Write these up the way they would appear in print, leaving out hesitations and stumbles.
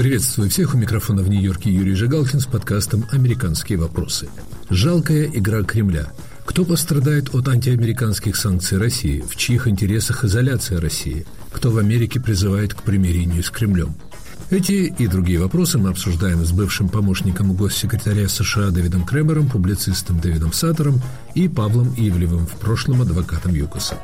Приветствую всех, у микрофона в Нью-Йорке Юрий Жигалкин с подкастом «Американские вопросы». Жалкая игра Кремля. Кто пострадает от антиамериканских санкций России? В чьих интересах изоляция России? Кто в Америке призывает к примирению с Кремлем? Эти и другие вопросы мы обсуждаем с бывшим помощником госсекретаря США Дэвидом Кремером, публицистом Дэвидом Саттером и Павлом Ивлевым, в прошлом адвокатом ЮКОСа.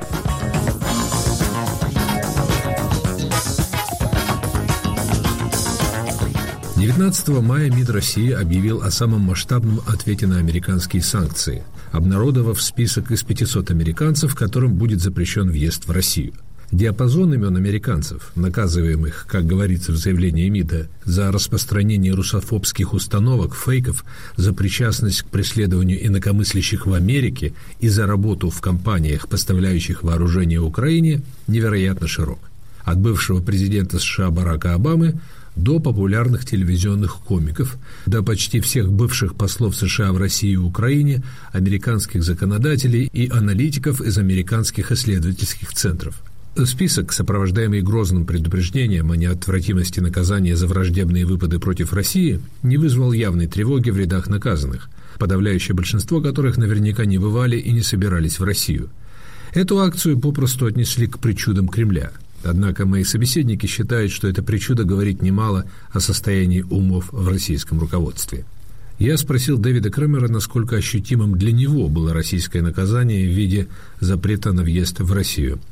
19 мая МИД России объявил о самом масштабном ответе на американские санкции, обнародовав список из 500 американцев, которым будет запрещен въезд в Россию. Диапазон имен американцев, наказываемых, как говорится в заявлении МИДа, за распространение русофобских установок, фейков, за причастность к преследованию инакомыслящих в Америке и за работу в компаниях, поставляющих вооружение Украине, невероятно широк. От бывшего президента США Барака Обамы до популярных телевизионных комиков, до почти всех бывших послов США в России и Украине, американских законодателей и аналитиков из американских исследовательских центров. Список, сопровождаемый грозным предупреждением о неотвратимости наказания за враждебные выпады против России, не вызвал явной тревоги в рядах наказанных, подавляющее большинство которых наверняка не бывали и не собирались в Россию. Эту акцию попросту отнесли к причудам Кремля. Однако мои собеседники считают, что эта причуда говорит немало о состоянии умов в российском руководстве. Я спросил Дэвида Кремера, насколько ощутимым для него было российское наказание в виде запрета на въезд в Россию.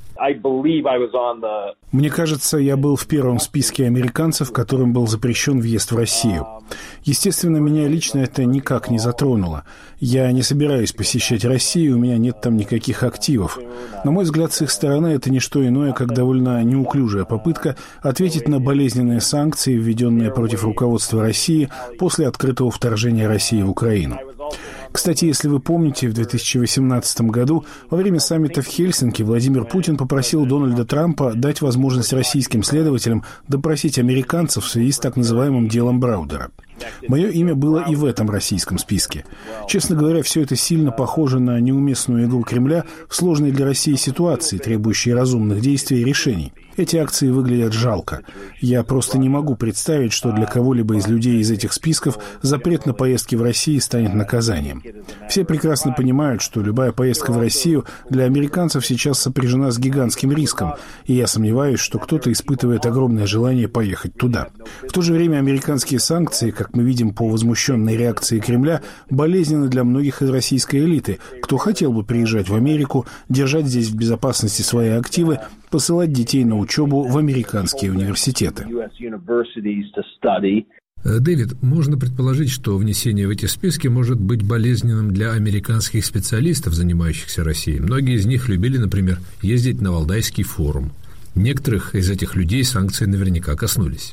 Мне кажется, я был в первом списке американцев, которым был запрещен въезд в Россию. Естественно, меня лично это никак не затронуло. Я не собираюсь посещать Россию, у меня нет там никаких активов. На мой взгляд, с их стороны это не что иное, как довольно неуклюжая попытка ответить на болезненные санкции, введенные против руководства России после открытого вторжения России в Украину. Кстати, если вы помните, в 2018 году во время саммита в Хельсинки Владимир Путин попросил Дональда Трампа дать возможность российским следователям допросить американцев в связи с так называемым делом Браудера. Мое имя было и в этом российском списке. Честно говоря, все это сильно похоже на неуместную игру Кремля в сложной для России ситуации, требующей разумных действий и решений. Эти акции выглядят жалко. Я просто не могу представить, что для кого-либо из людей из этих списков запрет на поездки в Россию станет наказанием. Все прекрасно понимают, что любая поездка в Россию для американцев сейчас сопряжена с гигантским риском, и я сомневаюсь, что кто-то испытывает огромное желание поехать туда. В то же время американские санкции, как мы видим по возмущенной реакции Кремля, болезненны для многих из российской элиты, кто хотел бы приезжать в Америку, держать здесь в безопасности свои активы, посылать детей на учебу в американские университеты. Дэвид, можно предположить, что внесение в эти списки может быть болезненным для американских специалистов, занимающихся Россией. Многие из них любили, например, ездить на Валдайский форум. Некоторых из этих людей санкции наверняка коснулись.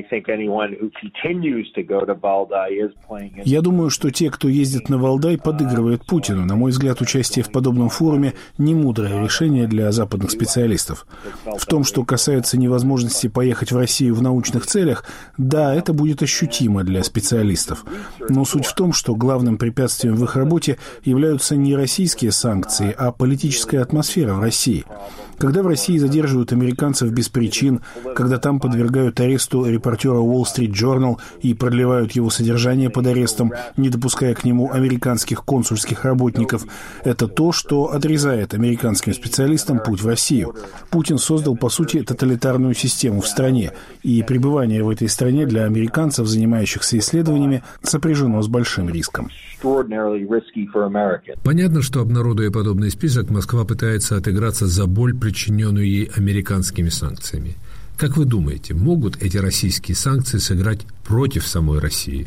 Я думаю, что те, кто ездит на Валдай, подыгрывают Путину. На мой взгляд, участие в подобном форуме – не мудрое решение для западных специалистов. В том, что касается невозможности поехать в Россию в научных целях, да, это будет ощутимо для специалистов. Но суть в том, что главным препятствием в их работе являются не российские санкции, а политическая атмосфера в России. Когда в России задерживают американцев без причин, когда там подвергают аресту репортера Wall Street Journal и продлевают его содержание под арестом, не допуская к нему американских консульских работников, это то, что отрезает американским специалистам путь в Россию. Путин создал, по сути, тоталитарную систему в стране, и пребывание в этой стране для американцев, занимающихся исследованиями, сопряжено с большим риском. Понятно, что, обнародуя подобный список, Москва пытается отыграться за боль, причиненную ей американскими санкциями. Как вы думаете, могут эти российские санкции сыграть против самой России?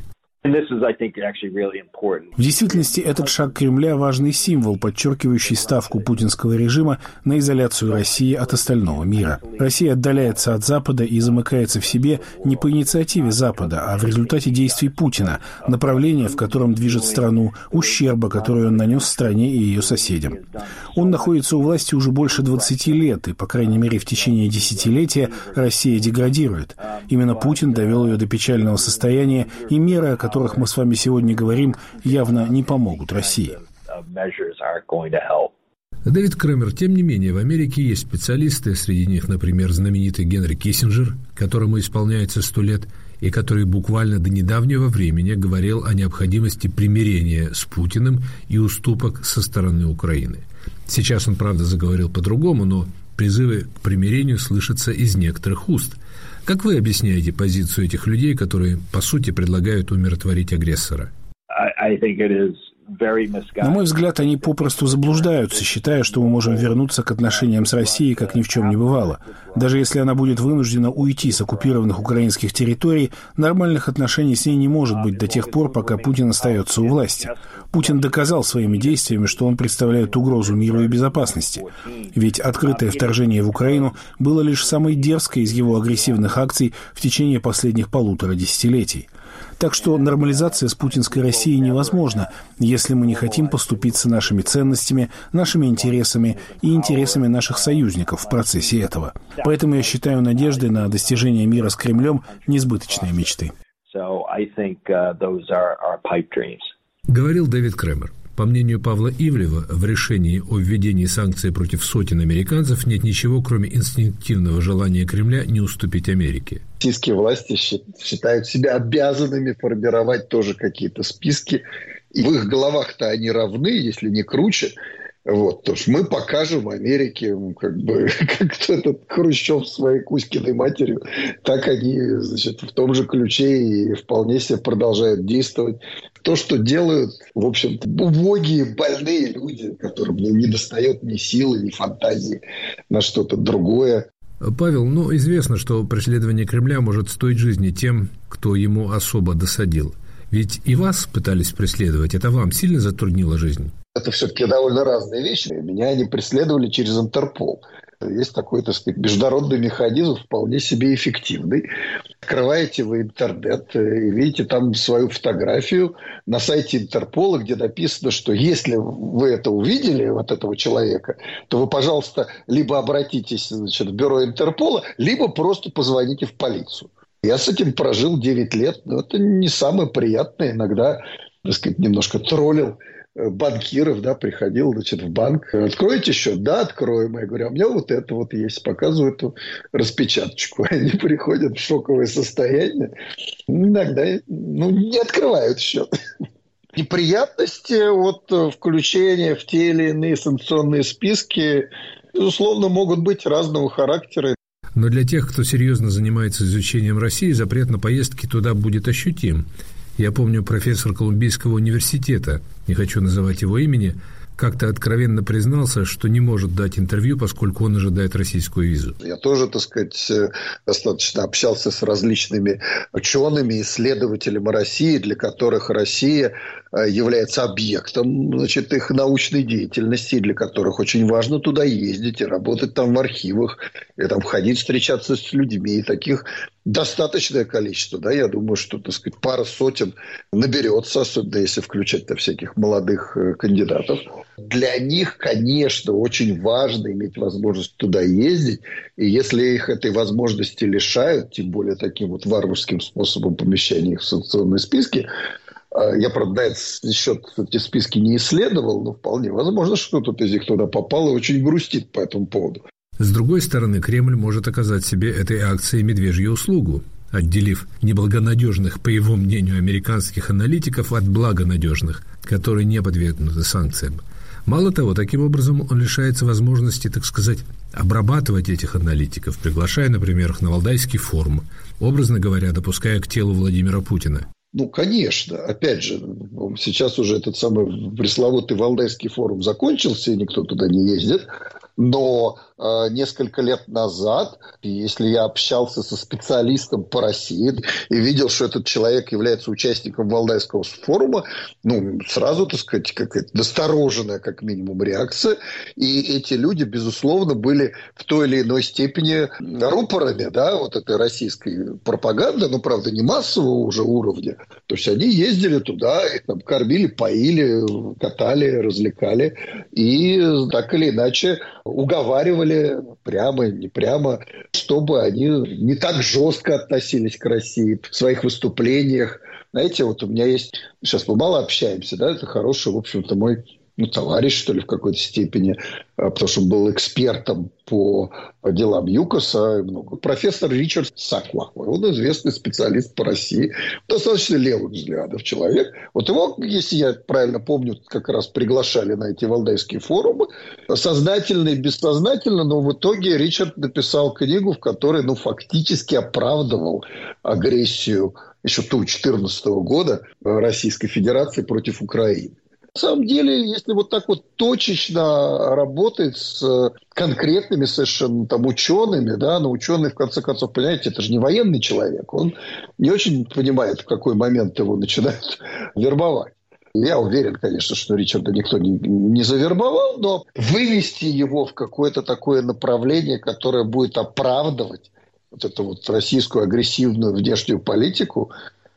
В действительности, этот шаг Кремля – важный символ, подчеркивающий ставку путинского режима на изоляцию России от остального мира. Россия отдаляется от Запада и замыкается в себе не по инициативе Запада, а в результате действий Путина, направления, в котором движет страну, ущерба, который он нанес стране и ее соседям. Он находится у власти уже больше 20 лет, и, по крайней мере, в течение десятилетия Россия деградирует. Именно Путин довел ее до печального состояния, и меры, о которых мы с вами сегодня говорим, явно не помогут России. Дэвид Кремер, тем не менее, в Америке есть специалисты, среди них, например, знаменитый Генри Киссинджер, которому исполняется 100 лет, и который буквально до недавнего времени говорил о необходимости примирения с Путиным и уступок со стороны Украины. Сейчас он, правда, заговорил по-другому, но призывы к примирению слышатся из некоторых уст. Как вы объясняете позицию этих людей, которые, по сути, предлагают умиротворить агрессора? На мой взгляд, они попросту заблуждаются, считая, что мы можем вернуться к отношениям с Россией, как ни в чем не бывало. Даже если она будет вынуждена уйти с оккупированных украинских территорий, нормальных отношений с ней не может быть до тех пор, пока Путин остается у власти. Путин доказал своими действиями, что он представляет угрозу миру и безопасности. Ведь открытое вторжение в Украину было лишь самой дерзкой из его агрессивных акций в течение последних 1,5 десятилетий. Так что нормализация с путинской Россией невозможна, если мы не хотим поступиться нашими ценностями, нашими интересами и интересами наших союзников в процессе этого. Поэтому я считаю надежды на достижение мира с Кремлем несбыточной мечтой. Говорил Дэвид Кремер. По мнению Павла Ивлева, в решении о введении санкций против сотен американцев нет ничего, кроме инстинктивного желания Кремля не уступить Америке. Российские власти считают себя обязанными формировать тоже какие-то списки. И в их головах-то они равны, если не круче. Вот, то есть мы покажем Америке, как этот Хрущев своей Кузькиной матерью, так они, в том же ключе и вполне себе продолжают действовать. То, что делают, в общем-то, убогие, больные люди, которым не достает ни силы, ни фантазии на что-то другое. Павел, известно, что преследование Кремля может стоить жизни тем, кто ему особо досадил. Ведь и вас пытались преследовать. Это вам сильно затруднило жизнь? Это все-таки довольно разные вещи. Меня они преследовали через Интерпол. Есть такой, международный механизм, вполне себе эффективный. Открываете вы интернет и видите там свою фотографию на сайте Интерпола, где написано, что если вы это увидели, вот этого человека, то вы, пожалуйста, либо обратитесь в бюро Интерпола, либо просто позвоните в полицию. Я с этим прожил 9 лет, но это не самое приятное. Иногда, немножко троллил банкиров, приходил, в банк. Откроете счет? Да, откроем. Я говорю, у меня вот это вот есть. Показываю эту распечаточку. Они приходят в шоковое состояние. Иногда не открывают счет. Неприятности от включения в те или иные санкционные списки, безусловно, могут быть разного характера. Но для тех, кто серьезно занимается изучением России, запрет на поездки туда будет ощутим. Я помню, профессор Колумбийского университета, не хочу называть его имени, как-то откровенно признался, что не может дать интервью, поскольку он ожидает российскую визу. Я тоже, достаточно общался с различными учеными, исследователями России, для которых Россия является объектом, их научной деятельности, для которых очень важно туда ездить и работать там в архивах, и там ходить, встречаться с людьми. И таких достаточное количество. Я думаю, что, пара сотен наберется, особенно если включать всяких молодых кандидатов. Для них, конечно, очень важно иметь возможность туда ездить. И если их этой возможности лишают, тем более таким варварским способом помещения их в санкционные списки, я, правда, на этот счет эти списки не исследовал, но вполне возможно, что кто-то из них туда попал и очень грустит по этому поводу. С другой стороны, Кремль может оказать себе этой акцией медвежью услугу, отделив неблагонадежных, по его мнению, американских аналитиков от благонадежных, которые не подвергнуты санкциям. Мало того, таким образом он лишается возможности, обрабатывать этих аналитиков, приглашая, например, их на Валдайский форум, образно говоря, допуская к телу Владимира Путина. Конечно. Опять же, сейчас уже этот самый пресловутый Валдайский форум закончился, и никто туда не ездит. Но несколько лет назад, если я общался со специалистом по России и видел, что этот человек является участником Валдайского форума, сразу, какая-то настороженная, как минимум, реакция. И эти люди, безусловно, были в той или иной степени рупорами, этой российской пропаганды, но, правда, не массового уже уровня. То есть они ездили туда, их там кормили, поили, катали, развлекали и так или иначе уговаривали прямо, не прямо, чтобы они не так жестко относились к России в своих выступлениях. Знаете, у меня есть... Сейчас мы мало общаемся, это хороший, в общем-то, мой товарищ, что ли, в какой-то степени, потому что он был экспертом по делам ЮКОСа. Профессор Ричард Саквах, он известный специалист по России, достаточно левых взглядов человек. Вот его, если я правильно помню, как раз приглашали на эти валдайские форумы, сознательно и бессознательно, но в итоге Ричард написал книгу, в которой, фактически оправдывал агрессию еще ту 2014 года Российской Федерации против Украины. На самом деле, если вот так вот точечно работать с конкретными совершенно учеными, но ученый, в конце концов, понимаете, это же не военный человек, он не очень понимает, в какой момент его начинают вербовать. Я уверен, конечно, что Ричарда никто не завербовал, но вывести его в какое-то такое направление, которое будет оправдывать вот эту вот российскую агрессивную внешнюю политику,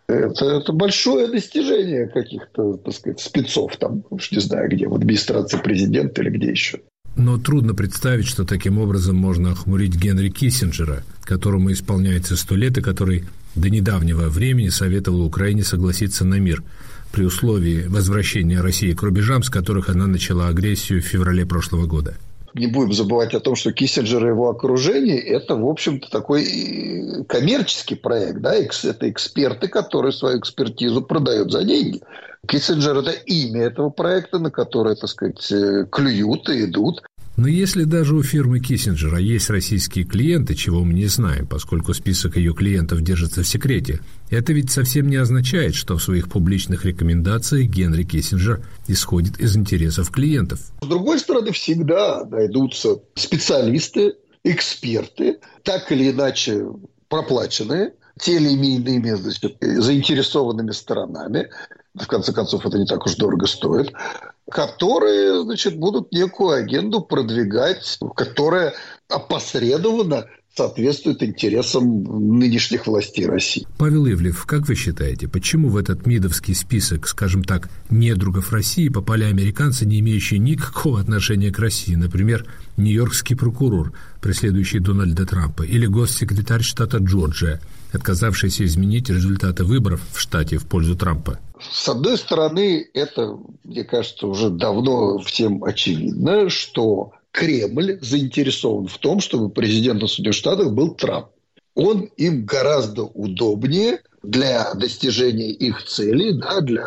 это большое достижение каких-то, так сказать, спецов там, уж не знаю где, в администрации президента или где еще. Но трудно представить, что таким образом можно охмурить Генри Киссинджера, которому исполняется 100 лет и который до недавнего времени советовал Украине согласиться на мир при условии возвращения России к рубежам, с которых она начала агрессию в феврале прошлого года. Не будем забывать о том, что Киссинджер и его окружение – это, в общем-то, такой коммерческий проект. Это эксперты, которые свою экспертизу продают за деньги. Киссинджер – это имя этого проекта, на которое, так сказать, клюют и идут. Но если даже у фирмы Киссинджера есть российские клиенты, чего мы не знаем, поскольку список ее клиентов держится в секрете, это ведь совсем не означает, что в своих публичных рекомендациях Генри Киссинджер исходит из интересов клиентов. С другой стороны, всегда найдутся специалисты, эксперты, так или иначе проплаченные, теми или иными, заинтересованными сторонами. В конце концов, это не так уж дорого стоит, которые, будут некую агенду продвигать, которая опосредованно соответствует интересам нынешних властей России. Павел Ивлев, как вы считаете, почему в этот МИДовский список, скажем так, недругов России попали американцы, не имеющие никакого отношения к России, например, нью-йоркский прокурор, преследующий Дональда Трампа, или госсекретарь штата Джорджия, отказавшийся изменить результаты выборов в штате в пользу Трампа? С одной стороны, это, мне кажется, уже давно всем очевидно, что Кремль заинтересован в том, чтобы президентом Соединенных Штатов был Трамп. Он им гораздо удобнее для достижения их целей,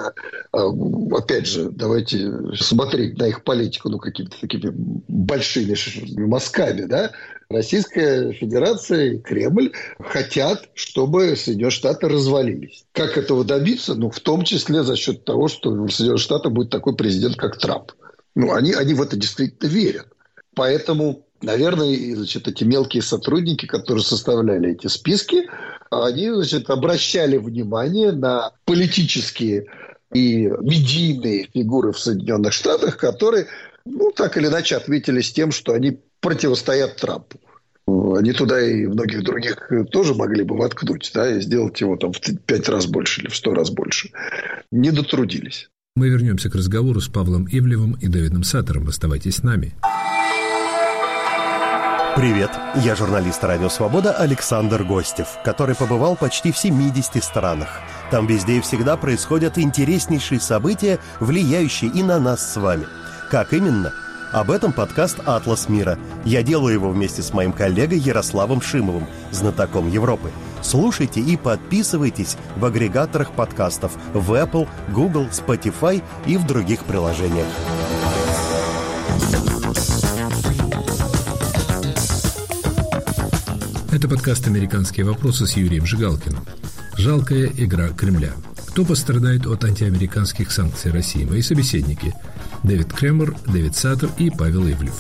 опять же, давайте смотреть на их политику, какими-то такими большими мазками, Российская Федерация и Кремль хотят, чтобы Соединенные Штаты развалились. Как этого добиться? В том числе за счет того, что в Соединенных Штатах будет такой президент, как Трамп. Они в это действительно верят. Поэтому, наверное, эти мелкие сотрудники, которые составляли эти списки, они, обращали внимание на политические и медийные фигуры в Соединенных Штатах, которые, так или иначе отметились тем, что они противостоят Трампу. Они туда и многих других тоже могли бы воткнуть, и сделать его в 5 раз больше или в 100 раз больше. Не дотрудились. Мы вернемся к разговору с Павлом Ивлевым и Дэвидом Саттером. Оставайтесь с нами. Привет, я журналист «Радио Свобода» Александр Гостев, который побывал почти в 70 странах. Там везде и всегда происходят интереснейшие события, влияющие и на нас с вами. Как именно? Об этом подкаст «Атлас мира». Я делаю его вместе с моим коллегой Ярославом Шимовым, знатоком Европы. Слушайте и подписывайтесь в агрегаторах подкастов в Apple, Google, Spotify и в других приложениях. Это подкаст «Американские вопросы» с Юрием Жигалкиным. Жалкая игра Кремля. Кто пострадает от антиамериканских санкций России? Мои собеседники – Дэвид Кремер, Дэвид Саттер и Павел Ивлев.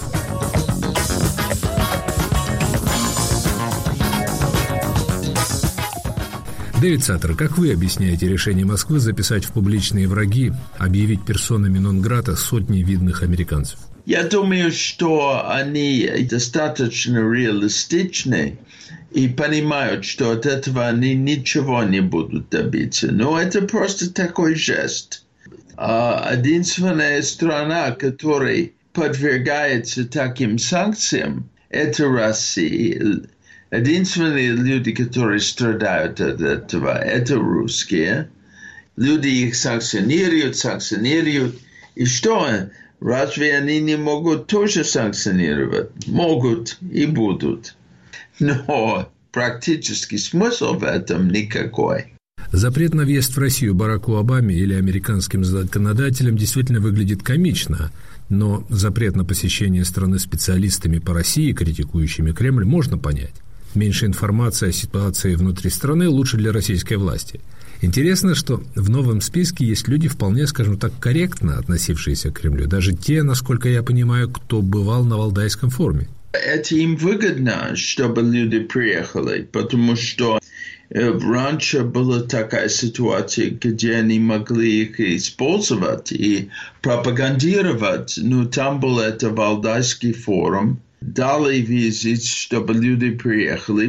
Дэвид Саттер, как вы объясняете решение Москвы записать в публичные враги, объявить персонами нон-грата сотни видных американцев? Я думаю, что они достаточно реалистичны и понимают, что от этого они ничего не будут добиться. Но это просто такой жест. Единственная страна, которая подвергается таким санкциям, это Россия. Единственные люди, которые страдают от этого, это русские. Люди их санкционируют. И что? Разве они не могут тоже санкционировать? Могут и будут. Но практический смысл в этом никакой. Запрет на въезд в Россию Бараку Обаме или американским законодателям действительно выглядит комично, но запрет на посещение страны специалистами по России, критикующими Кремль, можно понять. Меньше информации о ситуации внутри страны лучше для российской власти. Интересно, что в новом списке есть люди, вполне, скажем так, корректно относившиеся к Кремлю. Даже те, насколько я понимаю, кто бывал на Валдайском форуме. Это им выгодно, чтобы люди приехали, потому что раньше была такая ситуация, где они могли их использовать и пропагандировать. Но там был это Валдайский форум. Дали визит, чтобы люди приехали,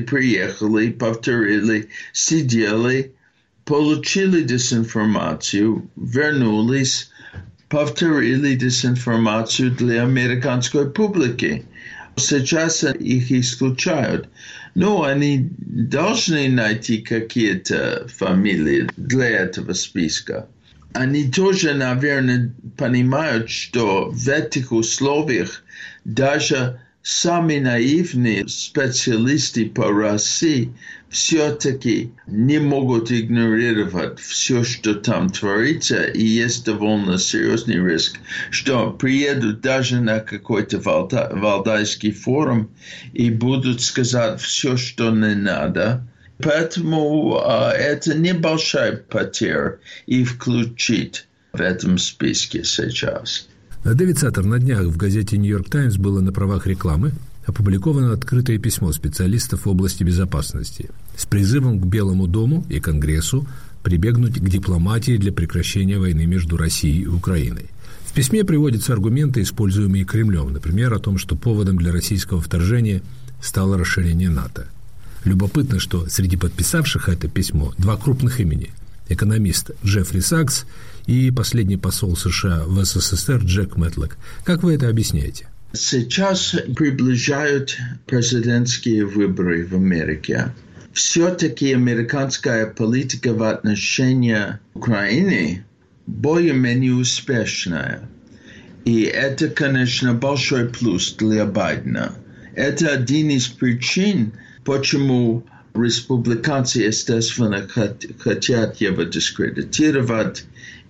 повторили, сидели, получили дезинформацию, вернулись, повторили дезинформацию для американской публики. Сейчас их исключают. Но они должны найти какие-то фамилии для этого списка. Они тоже, наверное, понимают, что в этих условиях даже сами наивные специалисты по России все-таки не могут игнорировать все, что там творится, и есть довольно серьезный риск, что приедут даже на какой-то Валдайский форум и будут сказать все, что не надо. Поэтому это небольшая потеря и включить в этом списке сейчас. Дэвид Саттер, на днях в газете «Нью-Йорк Таймс» было на правах рекламы опубликовано открытое письмо специалистов в области безопасности с призывом к Белому дому и Конгрессу прибегнуть к дипломатии для прекращения войны между Россией и Украиной. В письме приводятся аргументы, используемые Кремлем, например, о том, что поводом для российского вторжения стало расширение НАТО. Любопытно, что среди подписавших это письмо два крупных имени – экономист Джеффри Сакс и последний посол США в СССР Джек Мэтлок. Как вы это объясняете? Сейчас приближают президентские выборы в Америке. Все-таки американская политика в отношении Украины более-менее успешная. И это, конечно, большой плюс для Байдена. Это один из причин, почему республиканцы, естественно, хотят его дискредитировать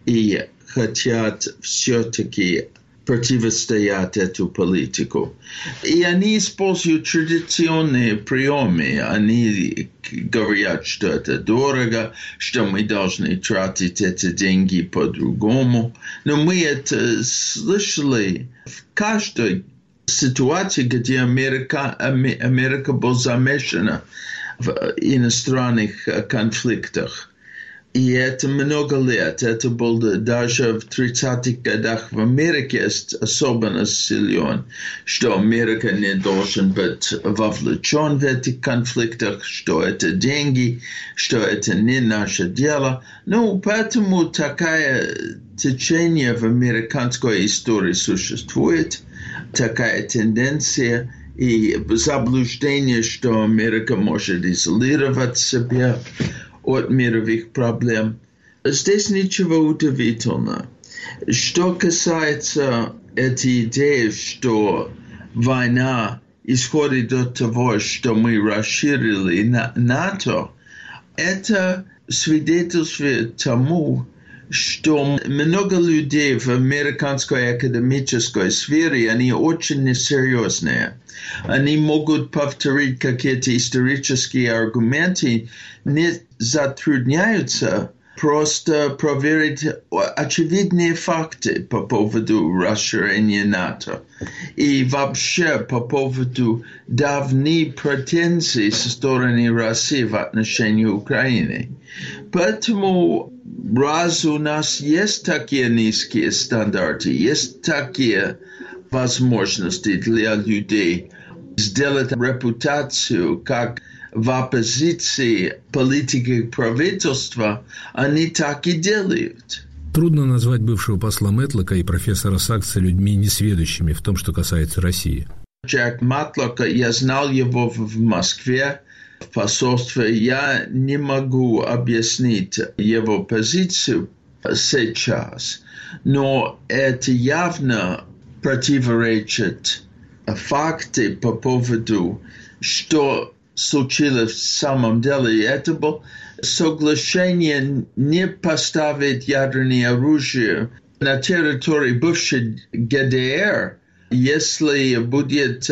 и хотят все-таки противостоять эту политику. И они используют традиционные приемы. Они говорят, что это дорого, что мы должны тратить эти деньги по-другому. Но мы это слышали в каждой ситуации, где Америка была замешана в иностранных конфликтах. И это много лет. Это было даже в 30-х годах в Америке особенно силен, что Америка не должен быть вовлечен в этих конфликтах, что это деньги, что это не наше дело. Ну, поэтому такое течение в американской истории существует, такая тенденция и заблуждение, что Америка может изолировать себя от мировых проблем. Здесь ничего удивительного. Что касается этой идеи, что война исходит от того, что мы расширили НАТО, это свидетельствует тому, что много людей в американской академической сфере, они очень несерьезные. Они могут повторить какие-то исторические аргументы, не затрудняются просто проверить очевидные факты по поводу расширения НАТО и вообще по поводу давних претензий со стороны России в отношении Украины. Поэтому раз у нас есть такие низкие стандарты, есть такие возможности для людей сделать репутацию как в оппозиции политики правительства, они так и делают. Трудно назвать бывшего посла Мэтлока и профессора Сакса людьми несведущими в том, что касается России. Джек Мэтлока, я знал его в Москве, в посольстве. Я не могу объяснить его позицию сейчас, но это явно противоречат факты по поводу, что случилось в самом деле. Это было соглашение не поставить ядерное оружие на территории бывшей ГДР, если будет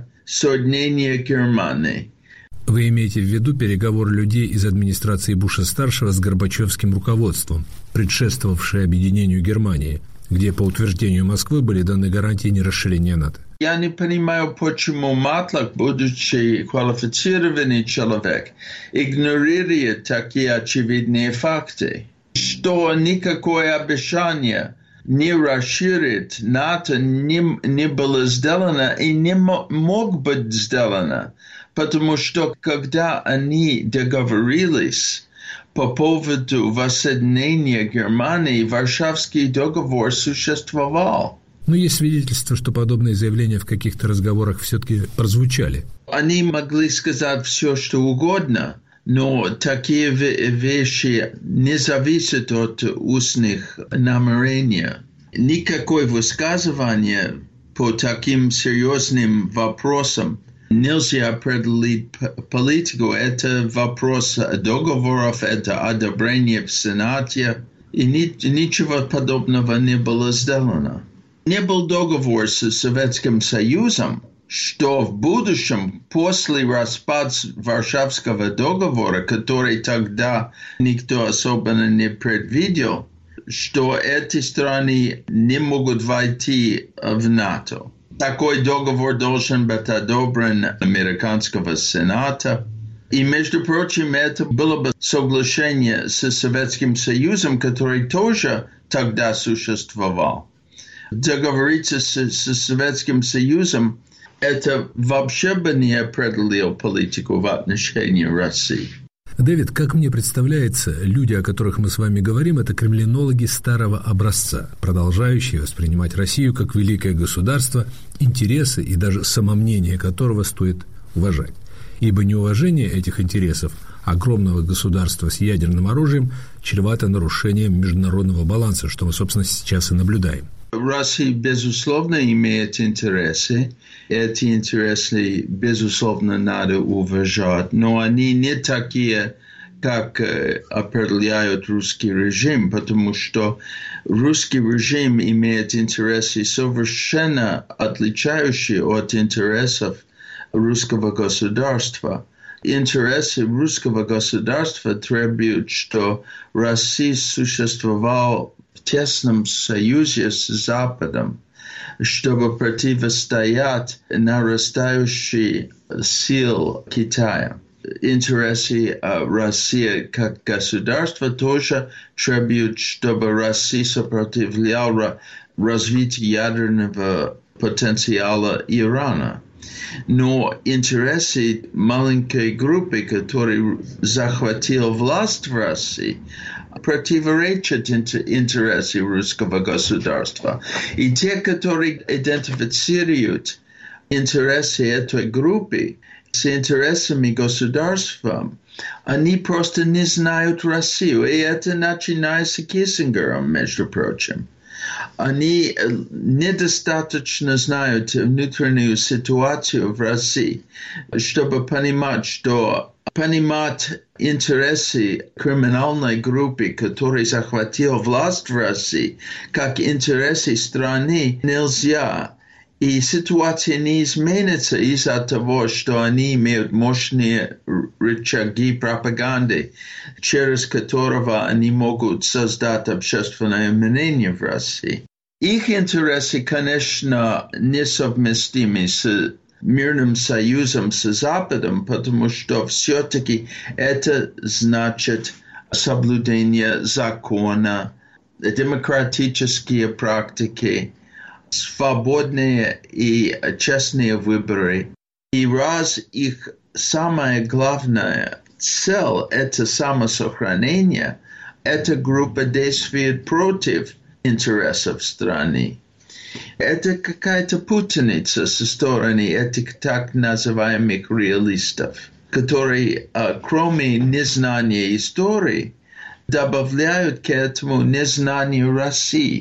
соединение Германии. Вы имеете в виду переговор людей из администрации Буша-старшего с горбачевским руководством, предшествовавшее объединению Германии, где, по утверждению Москвы, были даны гарантии нерасширения НАТО? Я не понимаю, почему Матлак, будучи квалифицированный человек, игнорирует такие очевидные факты, что никакое обещание не расширит НАТО не было сделано и не мог быть сделано, потому что когда они договорились по поводу воссоединения Германии, Варшавский договор существовал. Но есть свидетельство, что подобные заявления в каких-то разговорах все-таки прозвучали. Они могли сказать все, что угодно, но такие вещи не зависят от устных намерений. Никакое высказывание по таким серьезным вопросам нельзя определить политику. Это вопрос договоров, это одобрение в Сенате, и ничего подобного не было сделано. Не был договор с Советским Союзом, что в будущем, после распада Варшавского договора, который тогда никто особенно не предвидел, что эти страны не могут войти в НАТО. Такой договор должен быть одобрен американского Сената. И, между прочим, это было бы соглашение с Советским Союзом, который тоже тогда существовал. Договориться с Советским Союзом – это вообще бы не определило политику в отношении России. Дэвид, как мне представляется, люди, о которых мы с вами говорим, это кремлинологи старого образца, продолжающие воспринимать Россию как великое государство, интересы и даже самомнение которого стоит уважать. Ибо неуважение этих интересов огромного государства с ядерным оружием чревато нарушением международного баланса, что мы, собственно, сейчас и наблюдаем. Россия, безусловно, имеет интересы. Эти интересы, безусловно, надо уважать, но они не такие, как определяют русский режим, потому что русский режим имеет интересы совершенно отличающие от интересов русского государства. Интересы русского государства требуют, что Россия существовала в тесном союзе с Западом, чтобы противостоять нарастающей сил Китая. Интересы России как государства тоже требуют, чтобы Россия сопротивляла развитию ядерного потенциала Ирана. Но интересы маленькой группы, которая захватила власть в России, противоречат интересы русского государства. И те, которые идентифицируют интересы этой группы с интересами государства, они просто не знают Россию. И это начинается с Киссингером, между прочим. Они недостаточно знают внутреннюю ситуацию в России, чтобы понимать, что понимать интересы криминальной группы, которая захватила власть в России, как интересы страны, нельзя. И ситуация не изменится из-за того, что они имеют мощные рычаги пропаганды, через которого они могут создать общественное мнение в России. Их интересы, конечно, несовместимы с мирным союзом с Западом, потому что все-таки это значит соблюдение закона, демократические практики, свободные и честные выборы. И раз их самая главная цель – это самосохранение, эта группа действует против интересов страны. Это какая-то путаница со стороны этих так называемых реалистов, которые, кроме незнания истории, добавляют к этому незнание России.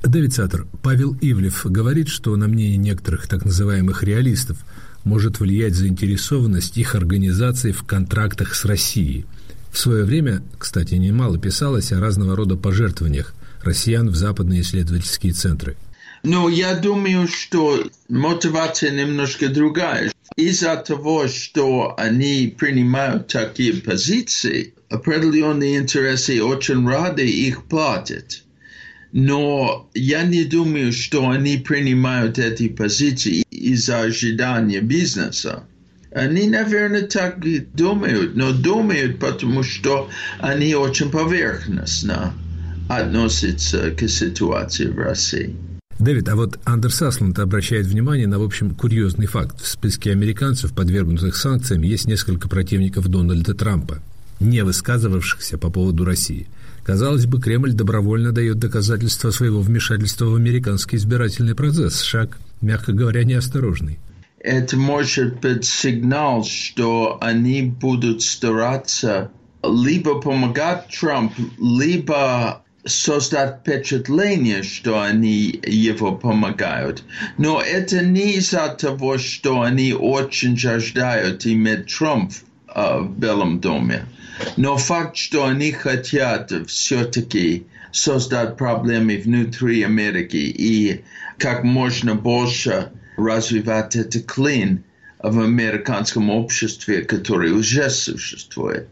Дэвид Саттер, Павел Ивлев говорит, что на мнение некоторых так называемых реалистов может влиять заинтересованность их организаций в контрактах с Россией. В свое время, кстати, немало писалось о разного рода пожертвованиях россиян в западные исследовательские центры. Ну, я думаю, что мотивация немножко другая. Из-за того, что они принимают такие позиции, определенные интересы очень рады их платят. Но я не думаю, что они принимают эти позиции из-за ожидания бизнеса. Они, наверное, так думают, но думают, потому что они очень поверхностно относятся к ситуации в России. Дэвид, а вот Андерс Асланд обращает внимание на, в общем, курьезный факт. В списке американцев, подвергнутых санкциям, есть несколько противников Дональда Трампа, не высказывавшихся по поводу России. Казалось бы, Кремль добровольно дает доказательства своего вмешательства в американский избирательный процесс. Шаг, мягко говоря, неосторожный. Это может быть сигнал, что они будут стараться либо помогать Трампу, либо создать впечатление, что они его помогают. Но это не из-за того, что они очень жаждают иметь Трампа в Белом доме. Но факт, что они хотят все-таки создать проблемы внутри Америки и как можно больше развивать этот клин в американском обществе, которое уже существует.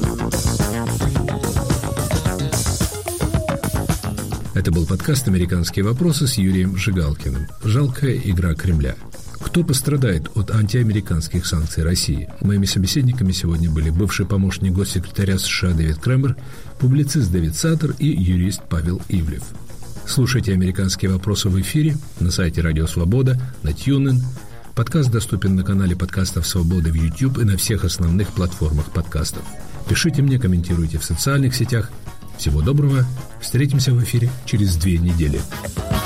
Это был подкаст «Американские вопросы» с Юрием Жигалкиным. Жалкая игра Кремля. Кто пострадает от антиамериканских санкций России? Моими собеседниками сегодня были бывший помощник госсекретаря США Дэвид Кремер, публицист Дэвид Саттер и юрист Павел Ивлев. Слушайте «Американские вопросы» в эфире на сайте Радио Свобода, на TuneIn. Подкаст доступен на канале подкастов «Свободы» в YouTube и на всех основных платформах подкастов. Пишите мне, комментируйте в социальных сетях. Всего доброго. Встретимся в эфире через 2 недели.